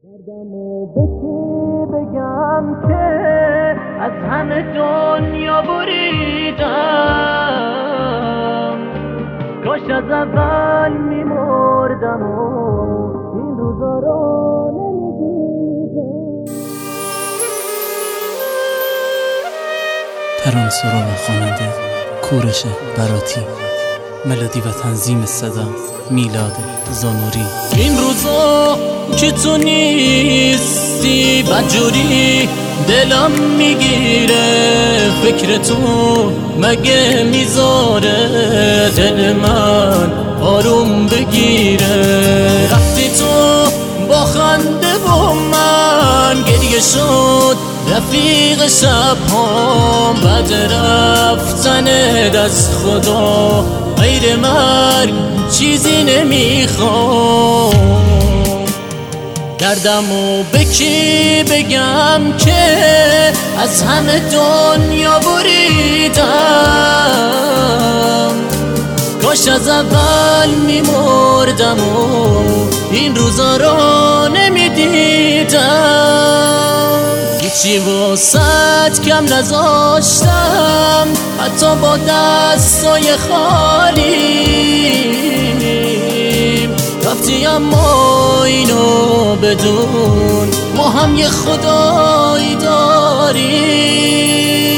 دردمو به کی بگم که از همه دنیا بریدم، کاش از اول میمردم و این روزا رو نمیدیدم. ترانه سرا خواننده کوروش براتی، ملودی و تنظیم صدا میلاد زانوری. این روزا که تو نیستی بدجوری دلم میگیره، فکر تو مگه میذاره دل من آروم بگیره. رفتی تو با خنده و من گریه شد رفیق شب‌هام، بعد رفتنت از خدا غیر مرگ چیزی نمیخوام. دردمو به کی بگم که از همه دنیا بریدم، کاش از اول میمردم و این روزا رو نمیدیدم. هیچی واسط کم نذاشتم حتی با دستای خالی، رفتی اما اینو بدون ما هم یه خدایی داریم.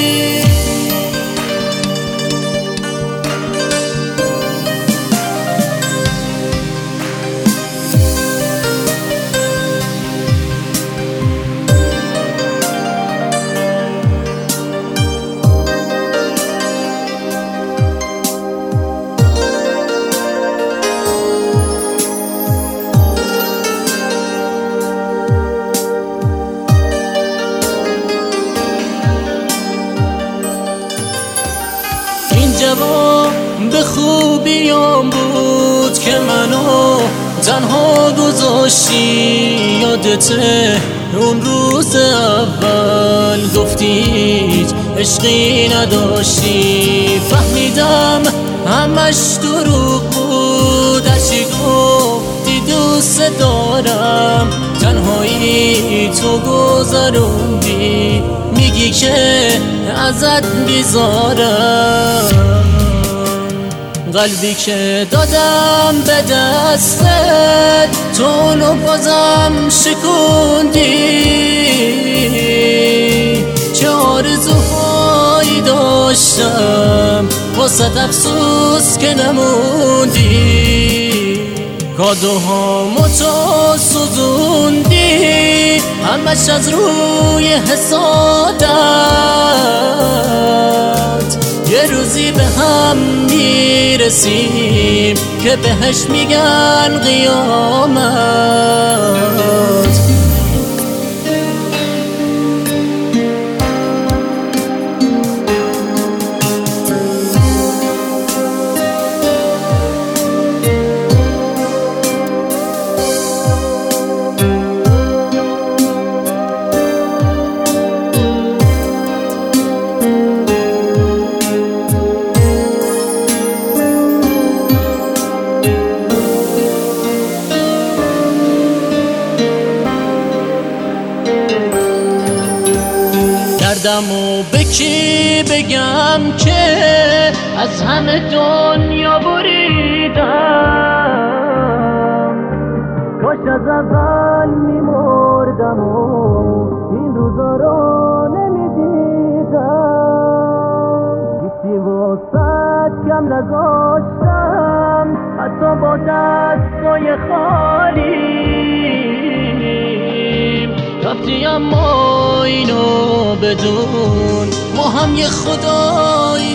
به خوبیام بود که منو تنها گذاشتی. یادته اون روز اول گفتی هیچ عشقی نداشتی، فهمیدم همش دروغ بود. هرچی گفتی دوست دارم تنهایی تو گذروندی، میگی که ازت بیزارم. قلبی که دادم به دستت تو اونو بازم شکوندی، چه آرزوهایی داشتم واسه افسوس که نموندی. کادوهامو تو سوزوندی همش از روی حسادت. یه روزی به هم میرسیم که بهش میگن قیامت. دردمو به کی بگم که از همه دنیا بریدم، کاش از اول میمردم و این روزا رو نمیدیدم. هیچی واسط کم نذاشتم حتی با دستای خالی، رفتی اما اینو بدون ما هم یه خدایی